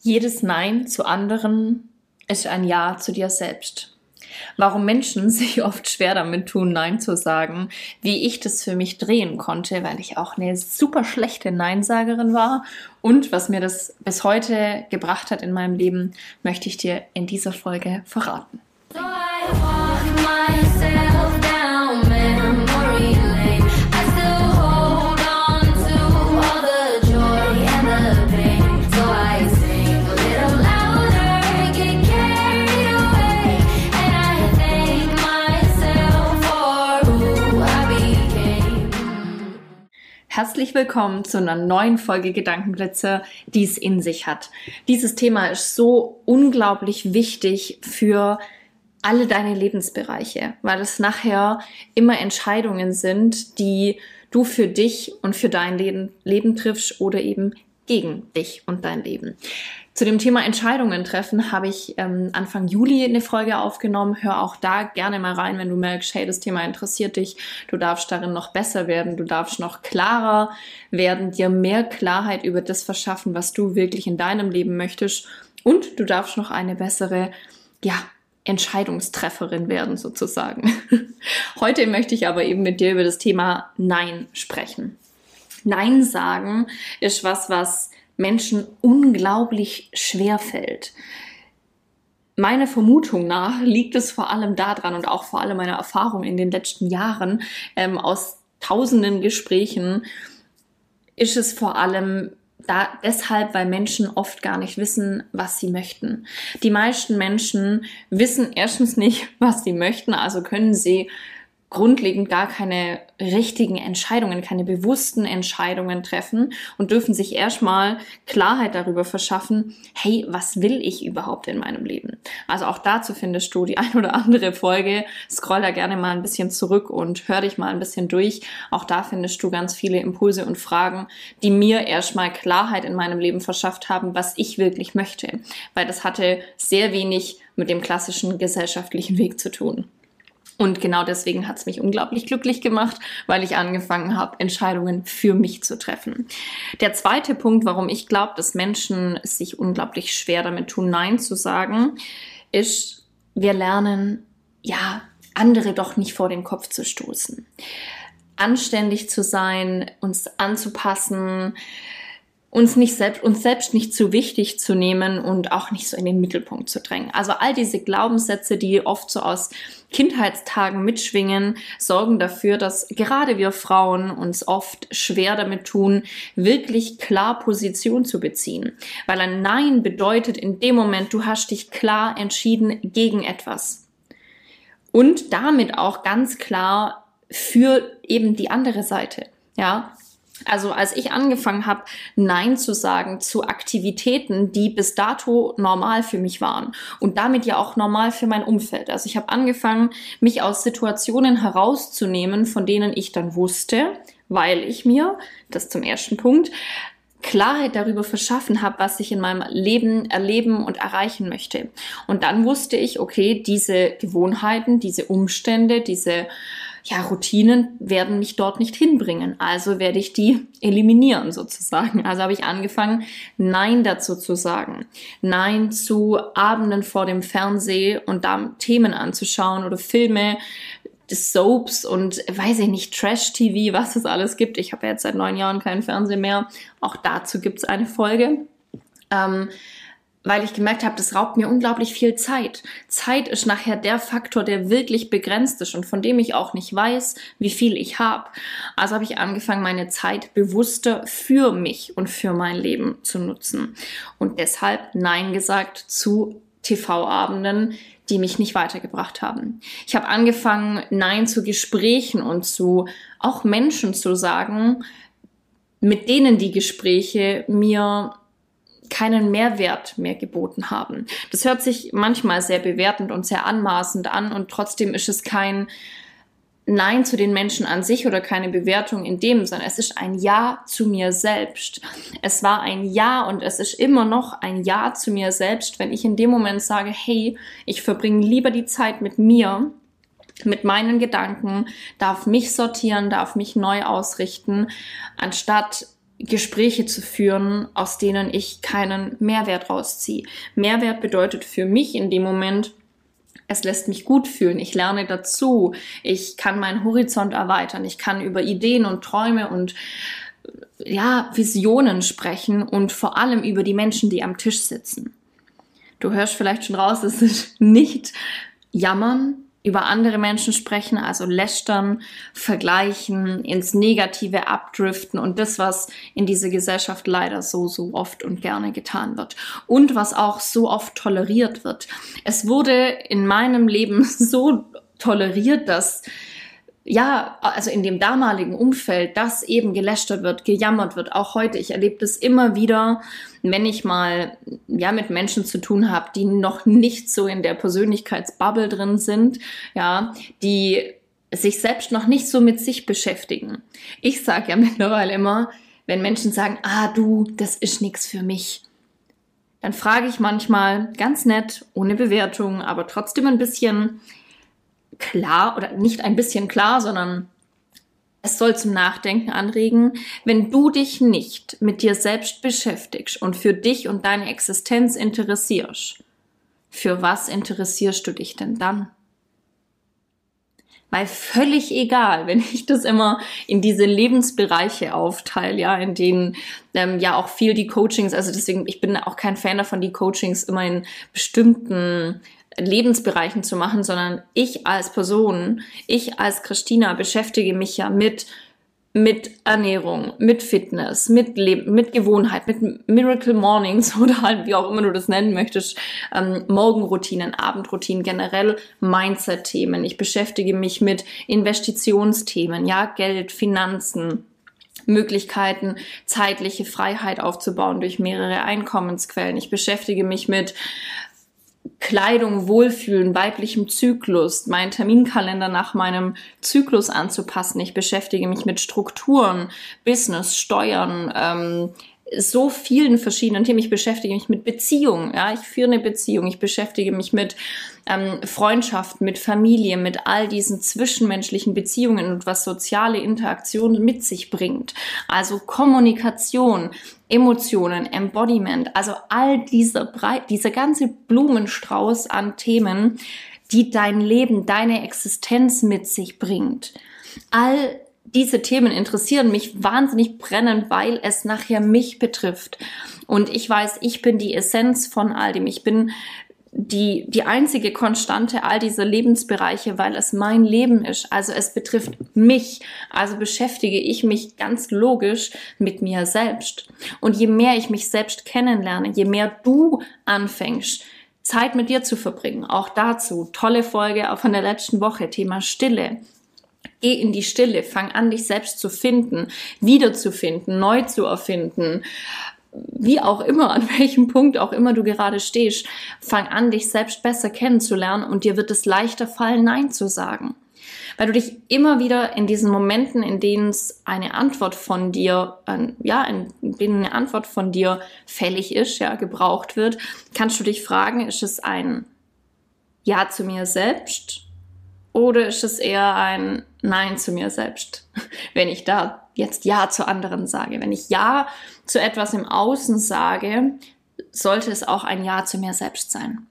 Jedes Nein zu anderen ist ein Ja zu dir selbst. Warum Menschen sich oft schwer damit tun, Nein zu sagen, wie ich das für mich drehen konnte, weil ich auch eine super schlechte Neinsagerin war und was mir das bis heute gebracht hat in meinem Leben, möchte ich dir in dieser Folge verraten. Herzlich willkommen zu einer neuen Folge Gedankenblitze, die es in sich hat. Dieses Thema ist so unglaublich wichtig für alle deine Lebensbereiche, weil es nachher immer Entscheidungen sind, die du für dich und für dein Leben triffst oder eben gegen dich und dein Leben. Zu dem Thema Entscheidungen treffen habe ich Anfang Juli eine Folge aufgenommen. Hör auch da gerne mal rein, wenn du merkst, hey, das Thema interessiert dich. Du darfst darin noch besser werden, du darfst noch klarer werden, dir mehr Klarheit über das verschaffen, was du wirklich in deinem Leben möchtest. Und du darfst noch eine bessere, Entscheidungstrefferin werden sozusagen. Heute möchte ich aber eben mit dir über das Thema Nein sprechen. Nein sagen ist was Menschen unglaublich schwer fällt. Meiner Vermutung nach liegt es vor allem daran und auch vor allem meiner Erfahrung in den letzten Jahren aus tausenden Gesprächen ist es vor allem deshalb, weil Menschen oft gar nicht wissen, was sie möchten. Die meisten Menschen wissen erstens nicht, was sie möchten, also können sie grundlegend gar keine richtigen Entscheidungen, keine bewussten Entscheidungen treffen und dürfen sich erstmal Klarheit darüber verschaffen, hey, was will ich überhaupt in meinem Leben? Also auch dazu findest du die ein oder andere Folge. Scroll da gerne mal ein bisschen zurück und hör dich mal ein bisschen durch. Auch da findest du ganz viele Impulse und Fragen, die mir erstmal Klarheit in meinem Leben verschafft haben, was ich wirklich möchte. Weil das hatte sehr wenig mit dem klassischen gesellschaftlichen Weg zu tun. Und genau deswegen hat es mich unglaublich glücklich gemacht, weil ich angefangen habe, Entscheidungen für mich zu treffen. Der zweite Punkt, warum ich glaube, dass Menschen es sich unglaublich schwer damit tun, Nein zu sagen, ist, wir lernen, andere doch nicht vor den Kopf zu stoßen. Anständig zu sein, uns anzupassen, uns selbst nicht zu wichtig zu nehmen und auch nicht so in den Mittelpunkt zu drängen. Also all diese Glaubenssätze, die oft so aus Kindheitstagen mitschwingen, sorgen dafür, dass gerade wir Frauen uns oft schwer damit tun, wirklich klar Position zu beziehen. Weil ein Nein bedeutet in dem Moment, du hast dich klar entschieden gegen etwas. Und damit auch ganz klar für eben die andere Seite, Also als ich angefangen habe, Nein zu sagen zu Aktivitäten, die bis dato normal für mich waren und damit ja auch normal für mein Umfeld. Also ich habe angefangen, mich aus Situationen herauszunehmen, von denen ich dann wusste, weil ich mir, das zum ersten Punkt, Klarheit darüber verschaffen habe, was ich in meinem Leben erleben und erreichen möchte. Und dann wusste ich, okay, diese Gewohnheiten, diese Umstände, diese Routinen werden mich dort nicht hinbringen. Also werde ich die eliminieren sozusagen. Also habe ich angefangen, Nein dazu zu sagen. Nein zu Abenden vor dem Fernsehen und da Themen anzuschauen oder Filme, Soaps und Trash-TV, was es alles gibt. Ich habe ja jetzt seit 9 Jahren keinen Fernseher mehr. Auch dazu gibt es eine Folge. Weil ich gemerkt habe, das raubt mir unglaublich viel Zeit. Zeit ist nachher der Faktor, der wirklich begrenzt ist und von dem ich auch nicht weiß, wie viel ich habe. Also habe ich angefangen, meine Zeit bewusster für mich und für mein Leben zu nutzen. Und deshalb Nein gesagt zu TV-Abenden, die mich nicht weitergebracht haben. Ich habe angefangen, Nein zu Gesprächen und zu auch Menschen zu sagen, mit denen die Gespräche mir keinen Mehrwert mehr geboten haben. Das hört sich manchmal sehr bewertend und sehr anmaßend an und trotzdem ist es kein Nein zu den Menschen an sich oder keine Bewertung in dem, sondern es ist ein Ja zu mir selbst. Es war ein Ja und es ist immer noch ein Ja zu mir selbst, wenn ich in dem Moment sage, hey, ich verbringe lieber die Zeit mit mir, mit meinen Gedanken, darf mich sortieren, darf mich neu ausrichten, anstatt Gespräche zu führen, aus denen ich keinen Mehrwert rausziehe. Mehrwert bedeutet für mich in dem Moment, es lässt mich gut fühlen, ich lerne dazu, ich kann meinen Horizont erweitern, ich kann über Ideen und Träume und Visionen sprechen und vor allem über die Menschen, die am Tisch sitzen. Du hörst vielleicht schon raus, es ist nicht jammern, über andere Menschen sprechen, also lästern, vergleichen, ins Negative abdriften und das, was in dieser Gesellschaft leider so oft und gerne getan wird und was auch so oft toleriert wird. Es wurde in meinem Leben so toleriert, dass also in dem damaligen Umfeld, dass eben gelästert wird, gejammert wird, auch heute. Ich erlebe das immer wieder, wenn ich mal mit Menschen zu tun habe, die noch nicht so in der Persönlichkeitsbubble drin sind, die sich selbst noch nicht so mit sich beschäftigen. Ich sage ja mittlerweile immer, wenn Menschen sagen, das ist nichts für mich, dann frage ich manchmal ganz nett, ohne Bewertung, aber trotzdem ein bisschen klar oder nicht ein bisschen klar, sondern es soll zum Nachdenken anregen, wenn du dich nicht mit dir selbst beschäftigst und für dich und deine Existenz interessierst, für was interessierst du dich denn dann? Weil völlig egal, wenn ich das immer in diese Lebensbereiche aufteile, in denen auch viel die Coachings, also deswegen, ich bin auch kein Fan davon, die Coachings immer in bestimmten Lebensbereichen zu machen, sondern ich als Person, ich als Christina beschäftige mich ja mit Ernährung, mit Fitness, mit Leben, mit Gewohnheit, mit Miracle Mornings oder halt wie auch immer du das nennen möchtest, Morgenroutinen, Abendroutinen, generell Mindset-Themen. Ich beschäftige mich mit Investitionsthemen, Geld, Finanzen, Möglichkeiten, zeitliche Freiheit aufzubauen durch mehrere Einkommensquellen. Ich beschäftige mich mit Kleidung, Wohlfühlen, weiblichem Zyklus, meinen Terminkalender nach meinem Zyklus anzupassen. Ich beschäftige mich mit Strukturen, Business, Steuern, so vielen verschiedenen Themen. Ich beschäftige mich mit Beziehungen. Ich führe eine Beziehung. Ich beschäftige mich mit Freundschaften, mit Familie, mit all diesen zwischenmenschlichen Beziehungen und was soziale Interaktion mit sich bringt. Also Kommunikation, Emotionen, Embodiment, also all dieser ganze Blumenstrauß an Themen, die dein Leben, deine Existenz mit sich bringt. All diese Themen interessieren mich wahnsinnig brennend, weil es nachher mich betrifft. Und ich weiß, ich bin die Essenz von all dem. Ich bin die einzige Konstante all dieser Lebensbereiche, weil es mein Leben ist. Also es betrifft mich. Also beschäftige ich mich ganz logisch mit mir selbst. Und je mehr ich mich selbst kennenlerne, je mehr du anfängst, Zeit mit dir zu verbringen, auch dazu, tolle Folge von der letzten Woche, Thema Stille. Geh in die Stille, fang an, dich selbst zu finden, wiederzufinden, neu zu erfinden, wie auch immer, an welchem Punkt auch immer du gerade stehst, fang an, dich selbst besser kennenzulernen und dir wird es leichter fallen, Nein zu sagen. Weil du dich immer wieder in diesen Momenten, in denen es eine Antwort von dir, in denen eine Antwort von dir fällig ist, gebraucht wird, kannst du dich fragen, ist es ein Ja zu mir selbst oder ist es eher ein Nein zu mir selbst, wenn ich da jetzt Ja zu anderen sage. Wenn ich Ja zu etwas im Außen sage, sollte es auch ein Ja zu mir selbst sein.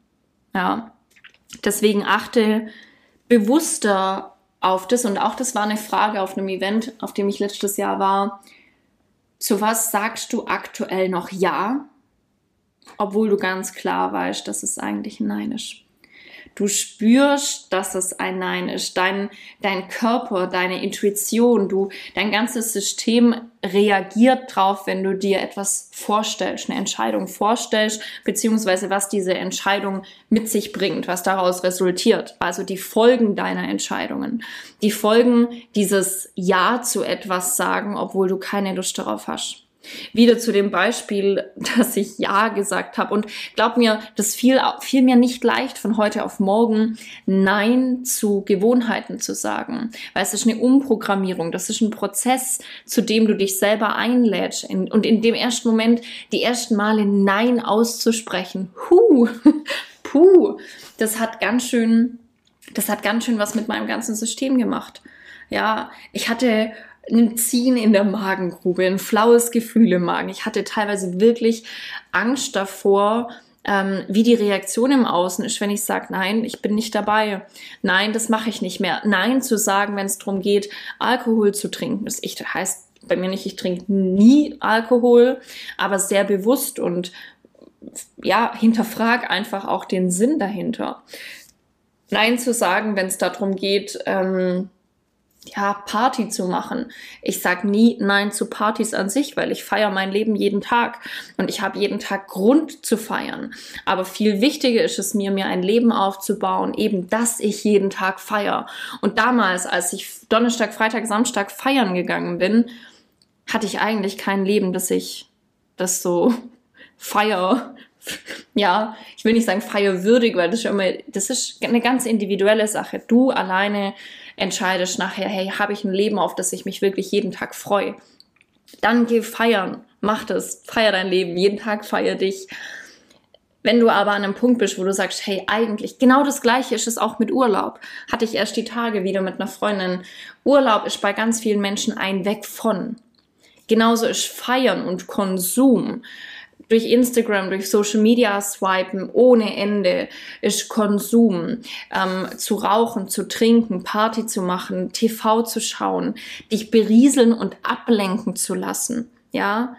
Deswegen achte bewusster auf das. Und auch das war eine Frage auf einem Event, auf dem ich letztes Jahr war. Zu was sagst du aktuell noch Ja, obwohl du ganz klar weißt, dass es eigentlich ein Nein ist? Du spürst, dass es ein Nein ist. Dein Körper, deine Intuition, dein ganzes System reagiert drauf, wenn du dir etwas vorstellst, eine Entscheidung vorstellst, beziehungsweise was diese Entscheidung mit sich bringt, was daraus resultiert. Also die Folgen deiner Entscheidungen. Die Folgen dieses Ja zu etwas sagen, obwohl du keine Lust darauf hast. Wieder zu dem Beispiel, dass ich Ja gesagt habe. Und glaub mir, das fiel mir nicht leicht, von heute auf morgen Nein zu Gewohnheiten zu sagen. Weil es ist eine Umprogrammierung, das ist ein Prozess, zu dem du dich selber einlädst. Und in dem ersten Moment, die ersten Male Nein auszusprechen, das hat ganz schön was mit meinem ganzen System gemacht. Ja, ich hatte ein Ziehen in der Magengrube, ein flaues Gefühl im Magen. Ich hatte teilweise wirklich Angst davor, wie die Reaktion im Außen ist, wenn ich sage, nein, ich bin nicht dabei. Nein, das mache ich nicht mehr. Nein zu sagen, wenn es darum geht, Alkohol zu trinken. Das heißt bei mir nicht, ich trinke nie Alkohol, aber sehr bewusst und ja, hinterfrag einfach auch den Sinn dahinter. Nein zu sagen, wenn es darum geht, Party zu machen. Ich sag nie Nein zu Partys an sich, weil ich feiere mein Leben jeden Tag und ich habe jeden Tag Grund zu feiern. Aber viel wichtiger ist es mir ein Leben aufzubauen, eben, dass ich jeden Tag feiere. Und damals, als ich Donnerstag, Freitag, Samstag feiern gegangen bin, hatte ich eigentlich kein Leben, dass ich das so feiere. Ja, ich will nicht sagen feierwürdig, weil das ist eine ganz individuelle Sache. Du alleine entscheidest nachher, hey, habe ich ein Leben, auf das ich mich wirklich jeden Tag freue? Dann geh feiern, mach das, feier dein Leben, jeden Tag feier dich. Wenn du aber an einem Punkt bist, wo du sagst, hey, eigentlich genau das Gleiche ist es auch mit Urlaub. Hatte ich erst die Tage wieder mit einer Freundin. Urlaub ist bei ganz vielen Menschen ein Weg von. Genauso ist Feiern und Konsum. Durch Instagram, durch Social Media swipen ohne Ende ist Konsum, zu rauchen, zu trinken, Party zu machen, TV zu schauen, dich berieseln und ablenken zu lassen, ja,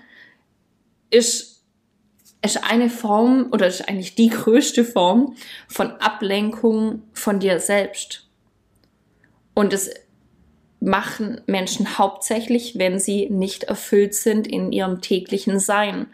ist eine Form oder ist eigentlich die größte Form von Ablenkung von dir selbst. Und es machen Menschen hauptsächlich, wenn sie nicht erfüllt sind in ihrem täglichen Sein.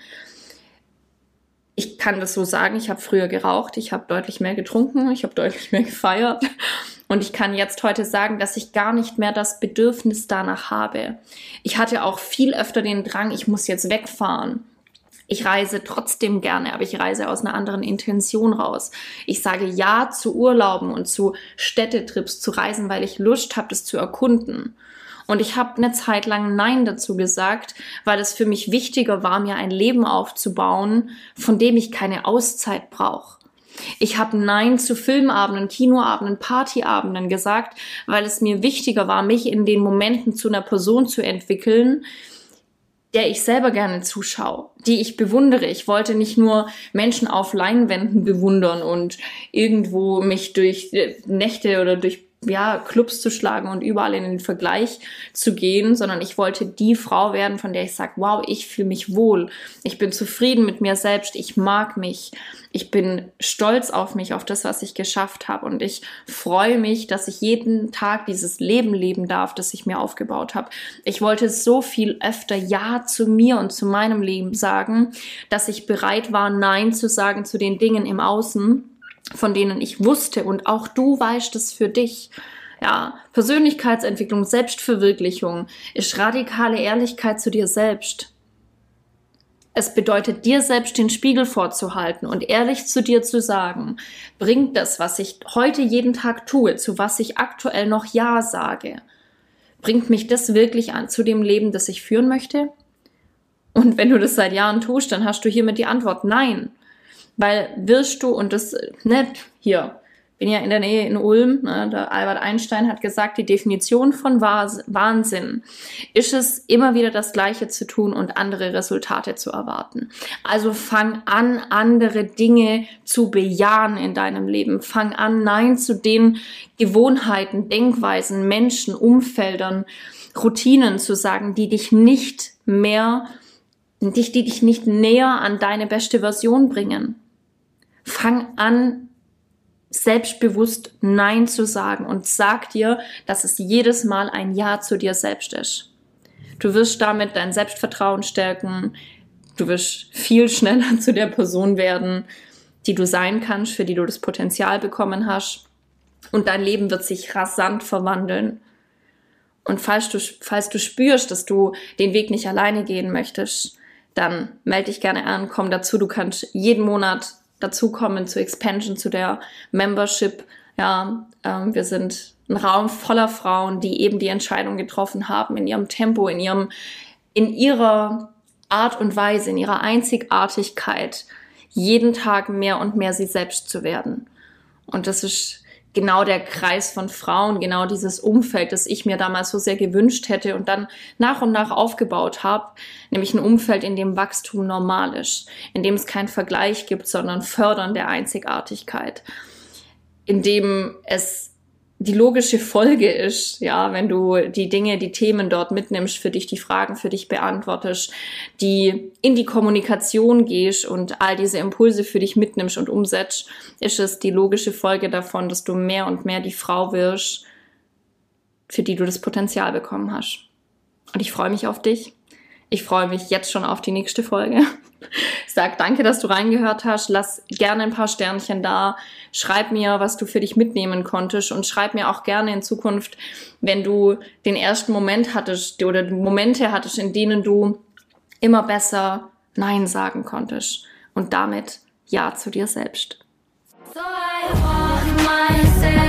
Ich kann das so sagen, ich habe früher geraucht, ich habe deutlich mehr getrunken, ich habe deutlich mehr gefeiert und ich kann jetzt heute sagen, dass ich gar nicht mehr das Bedürfnis danach habe. Ich hatte auch viel öfter den Drang, ich muss jetzt wegfahren. Ich reise trotzdem gerne, aber ich reise aus einer anderen Intention raus. Ich sage Ja zu Urlauben und zu Städtetrips, zu Reisen, weil ich Lust habe, das zu erkunden. Und ich habe eine Zeit lang Nein dazu gesagt, weil es für mich wichtiger war, mir ein Leben aufzubauen, von dem ich keine Auszeit brauche. Ich habe Nein zu Filmabenden, Kinoabenden, Partyabenden gesagt, weil es mir wichtiger war, mich in den Momenten zu einer Person zu entwickeln, der ich selber gerne zuschaue, die ich bewundere. Ich wollte nicht nur Menschen auf Leinwänden bewundern und irgendwo mich durch Nächte oder durch Clubs zu schlagen und überall in den Vergleich zu gehen, sondern ich wollte die Frau werden, von der ich sage, wow, ich fühle mich wohl, ich bin zufrieden mit mir selbst, ich mag mich, ich bin stolz auf mich, auf das, was ich geschafft habe und ich freue mich, dass ich jeden Tag dieses Leben leben darf, das ich mir aufgebaut habe. Ich wollte so viel öfter Ja zu mir und zu meinem Leben sagen, dass ich bereit war, Nein zu sagen zu den Dingen im Außen, von denen ich wusste und auch du weißt es für dich. Ja, Persönlichkeitsentwicklung, Selbstverwirklichung ist radikale Ehrlichkeit zu dir selbst. Es bedeutet, dir selbst den Spiegel vorzuhalten und ehrlich zu dir zu sagen, bringt das, was ich heute jeden Tag tue, zu was ich aktuell noch Ja sage, bringt mich das wirklich an zu dem Leben, das ich führen möchte? Und wenn du das seit Jahren tust, dann hast du hiermit die Antwort Nein. Weil wirst du, und das nicht hier, bin ja in der Nähe in Ulm, ne, der Albert Einstein hat gesagt, die Definition von Wahnsinn ist es, immer wieder das Gleiche zu tun und andere Resultate zu erwarten. Also fang an, andere Dinge zu bejahen in deinem Leben. Fang an, Nein zu den Gewohnheiten, Denkweisen, Menschen, Umfeldern, Routinen zu sagen, die dich nicht näher an deine beste Version bringen. Fang an, selbstbewusst Nein zu sagen und sag dir, dass es jedes Mal ein Ja zu dir selbst ist. Du wirst damit dein Selbstvertrauen stärken, du wirst viel schneller zu der Person werden, die du sein kannst, für die du das Potenzial bekommen hast und dein Leben wird sich rasant verwandeln. Und falls du spürst, dass du den Weg nicht alleine gehen möchtest, dann melde dich gerne an, komm dazu, du kannst jeden Monat dazukommen zur Expansion, zu der Membership. Ja, wir sind ein Raum voller Frauen, die eben die Entscheidung getroffen haben, in ihrem Tempo, in ihrer Art und Weise, in ihrer Einzigartigkeit, jeden Tag mehr und mehr sie selbst zu werden. Und das ist genau der Kreis von Frauen, genau dieses Umfeld, das ich mir damals so sehr gewünscht hätte und dann nach und nach aufgebaut habe, nämlich ein Umfeld, in dem Wachstum normal ist, in dem es keinen Vergleich gibt, sondern Fördern der Einzigartigkeit, in dem es die logische Folge ist, ja, wenn du die Dinge, die Themen dort mitnimmst, für dich die Fragen für dich beantwortest, die in die Kommunikation gehst und all diese Impulse für dich mitnimmst und umsetzt, ist es die logische Folge davon, dass du mehr und mehr die Frau wirst, für die du das Potenzial bekommen hast. Und ich freue mich auf dich. Ich freue mich jetzt schon auf die nächste Folge. Sag danke, dass du reingehört hast. Lass gerne ein paar Sternchen da. Schreib mir, was du für dich mitnehmen konntest und schreib mir auch gerne in Zukunft, wenn du den ersten Moment hattest oder Momente hattest, in denen du immer besser Nein sagen konntest und damit Ja zu dir selbst. So I want myself.